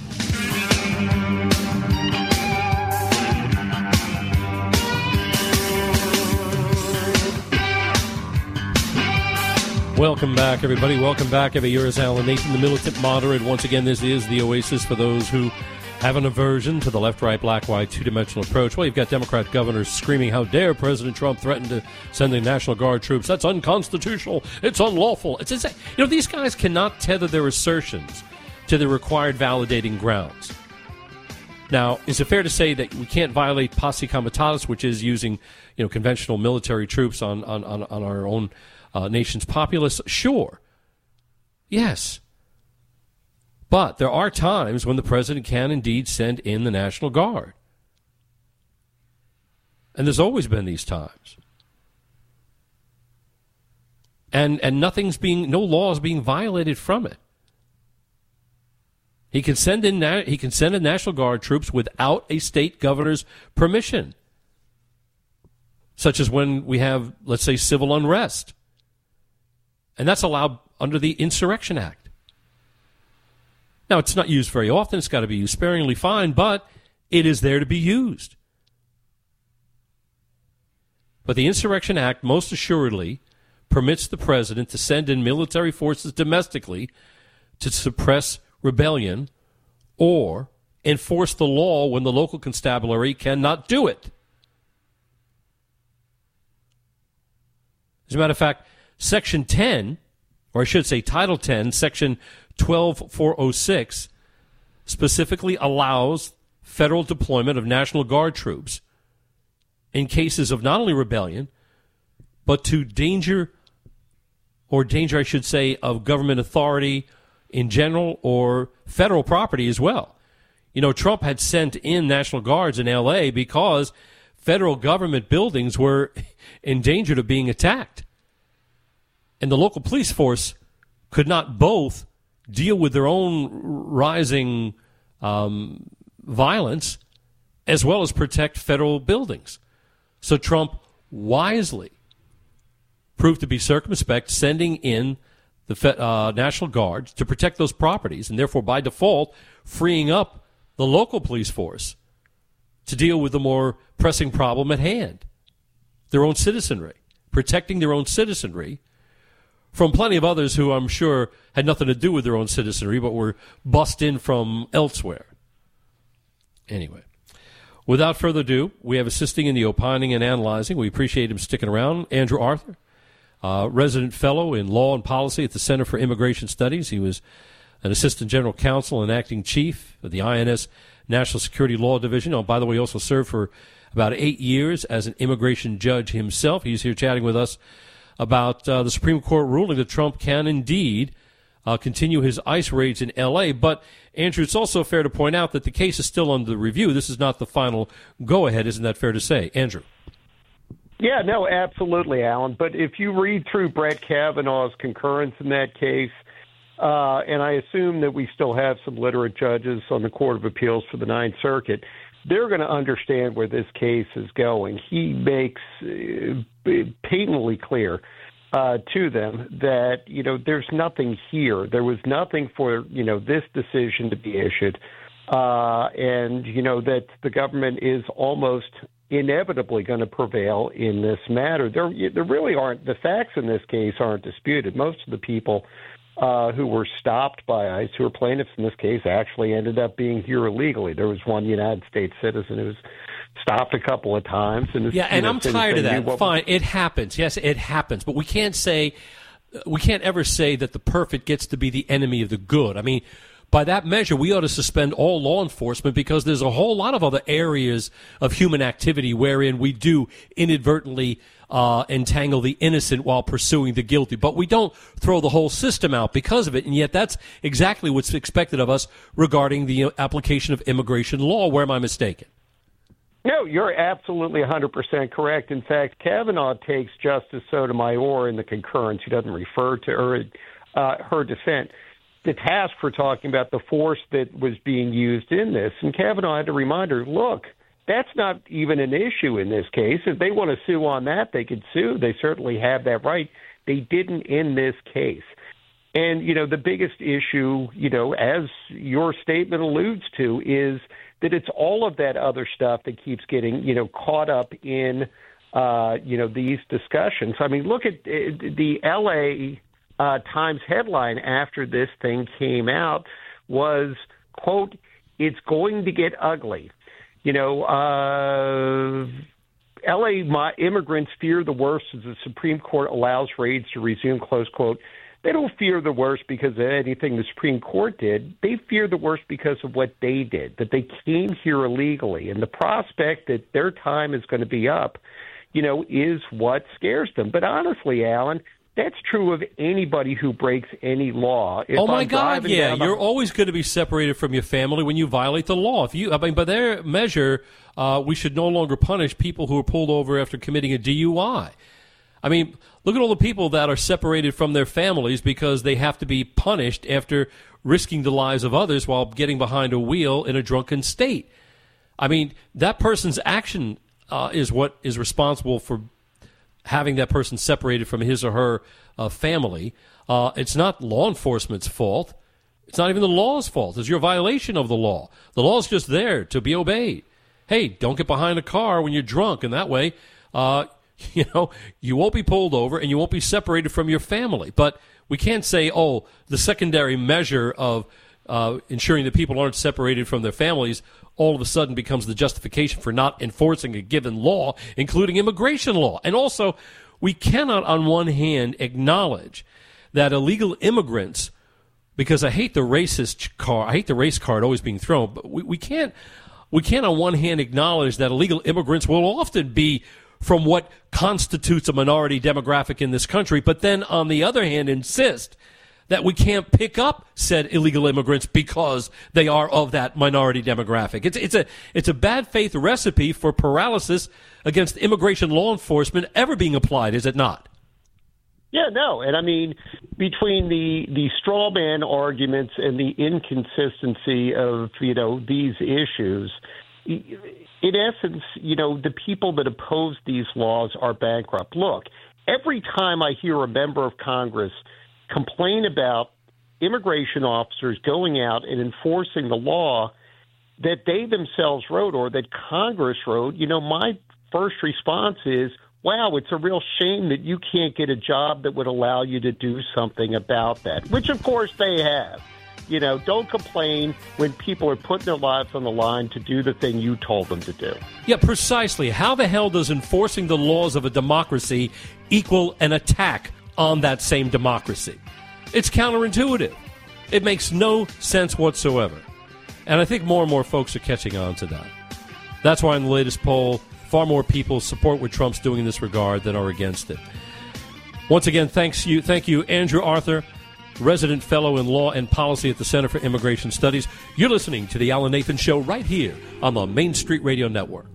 Welcome back, everybody. Welcome back. Evan Yours, Alan Nathan, the militant moderate. Once again, this is the oasis for those who have an aversion to the left-right, black-white, two-dimensional approach. Well, you've got Democrat governors screaming, how dare President Trump threaten to send the National Guard troops. That's unconstitutional. It's unlawful. It's, it's, you know, these guys cannot tether their assertions to the required validating grounds. Now, is it fair to say that we can't violate posse comitatus, which is using, you know, conventional military troops on, on, on, on our own uh, nation's populace? Sure. Yes. But there are times when the president can indeed send in the National Guard. And there's always been these times. And and nothing's being, no law is being violated from it. He can send in he can send in National Guard troops without a state governor's permission, such as when we have, let's say, civil unrest. And that's allowed under the Insurrection Act. Now, it's not used very often. It's got to be used sparingly, fine, but it is there to be used. But the Insurrection Act most assuredly permits the president to send in military forces domestically to suppress rebellion or enforce the law when the local constabulary cannot do it. As a matter of fact, Section ten, or I should say Title ten, Section twelve four oh six, specifically allows federal deployment of National Guard troops in cases of not only rebellion, but to danger, or danger, I should say, of government authority in general or federal property as well. You know, Trump had sent in National Guards in L A because federal government buildings were in danger of being attacked. And the local police force could not both deal with their own rising um, violence as well as protect federal buildings. So Trump wisely proved to be circumspect, sending in the Fe- uh, National Guard to protect those properties, and therefore, by default, freeing up the local police force to deal with the more pressing problem at hand, their own citizenry, protecting their own citizenry from plenty of others who I'm sure had nothing to do with their own citizenry but were bussed in from elsewhere. Anyway, without further ado, we have assisting in the opining and analyzing. We appreciate him sticking around. Andrew Arthur, uh, resident fellow in law and policy at the Center for Immigration Studies. He was an assistant general counsel and acting chief of the I N S National Security Law Division. Oh, by the way, he also served for about eight years as an immigration judge himself. He's here chatting with us about uh, the Supreme Court ruling that Trump can indeed uh, continue his ICE raids in L A. But, Andrew, it's also fair to point out that the case is still under review. This is not the final go-ahead. Isn't that fair to say? Andrew? Yeah, no, absolutely, Alan. But if you read through Brett Kavanaugh's concurrence in that case, uh, and I assume that we still have some literate judges on the Court of Appeals for the Ninth Circuit, they're going to understand where this case is going. He makes uh, patently clear uh, to them that, you know, there's nothing here. There was nothing for, you know, this decision to be issued. Uh, and, you know, that the government is almost inevitably going to prevail in this matter. There, there really aren't, the facts in this case aren't disputed. Most of the people Uh, who were stopped by ICE, who were plaintiffs in this case, actually ended up being here illegally. There was one United States citizen who was stopped a couple of times. And yeah, and I'm tired of that. Fine, it happens. Yes, it happens. But we can't say, we can't ever say that the perfect gets to be the enemy of the good. I mean, by that measure, we ought to suspend all law enforcement because there's a whole lot of other areas of human activity wherein we do inadvertently uh, entangle the innocent while pursuing the guilty. But we don't throw the whole system out because of it, and yet that's exactly what's expected of us regarding the application of immigration law. Where am I mistaken? No, you're absolutely one hundred percent correct. In fact, Kavanaugh takes Justice Sotomayor in the concurrence. He doesn't refer to her, uh, her dissent. The task for talking about the force that was being used in this. And Kavanaugh had to remind her, look, that's not even an issue in this case. If they want to sue on that, they could sue. They certainly have that right. They didn't in this case. And, you know, the biggest issue, you know, as your statement alludes to, is that it's all of that other stuff that keeps getting, you know, caught up in, uh, you know, these discussions. I mean, look at the L A uh, Times headline after this thing came out was, quote, "It's going to get ugly." You know, uh, L A immigrants fear the worst as the Supreme Court allows raids to resume, close quote. They don't fear the worst because of anything the Supreme Court did. They fear the worst because of what they did, that they came here illegally. And the prospect that their time is going to be up, you know, is what scares them. But honestly, Alan, that's true of anybody who breaks any law. If oh, my I'm God, yeah. the- You're always going to be separated from your family when you violate the law. If you, I mean, by their measure, uh, we should no longer punish people who are pulled over after committing a D U I. I mean, look at all the people that are separated from their families because they have to be punished after risking the lives of others while getting behind a wheel in a drunken state. I mean, that person's action uh, is what is responsible for having that person separated from his or her uh, family. Uh, it's not law enforcement's fault. It's not even the law's fault. It's your violation of the law. The law's just there to be obeyed. Hey, don't get behind a car when you're drunk, and that way, uh, you know, you won't be pulled over and you won't be separated from your family. But we can't say, oh, the secondary measure of uh, ensuring that people aren't separated from their families all of a sudden becomes the justification for not enforcing a given law, including immigration law. And also, we cannot, on one hand, acknowledge that illegal immigrants, because I hate the racist card, I hate the race card always being thrown, but we, we can't, we can't on one hand acknowledge that illegal immigrants will often be from what constitutes a minority demographic in this country, but then on the other hand insist that we can't pick up said illegal immigrants because they are of that minority demographic. It's it's a it's a bad faith recipe for paralysis against immigration law enforcement ever being applied, is it not? Yeah, no, and I mean, between the the straw man arguments and the inconsistency of, you know, these issues, in essence, you know, the people that oppose these laws are bankrupt. Look, every time I hear a member of Congress complain about immigration officers going out and enforcing the law that they themselves wrote or that Congress wrote, you know, my first response is, wow, it's a real shame that you can't get a job that would allow you to do something about that, which, of course, they have. You know, don't complain when people are putting their lives on the line to do the thing you told them to do. Yeah, precisely. How the hell does enforcing the laws of a democracy equal an attack on that same democracy? It's counterintuitive. It makes no sense whatsoever. And I think more and more folks are catching on to that. That's why in the latest poll, far more people support what Trump's doing in this regard than are against it. Once again, thanks you, thank you, Andrew Arthur, resident fellow in law and policy at the Center for Immigration Studies. You're listening to The Alan Nathan Show right here on the Main Street Radio Network.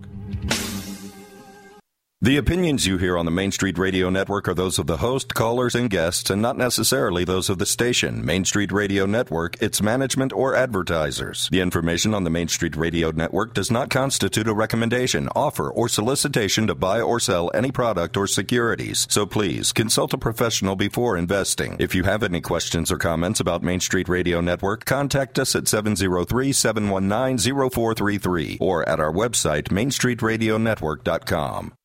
The opinions you hear on the Main Street Radio Network are those of the host, callers, and guests, and not necessarily those of the station, Main Street Radio Network, its management, or advertisers. The information on the Main Street Radio Network does not constitute a recommendation, offer, or solicitation to buy or sell any product or securities. So please, consult a professional before investing. If you have any questions or comments about Main Street Radio Network, contact us at seven oh three, seven one nine, oh four three three or at our website, main street radio network dot com.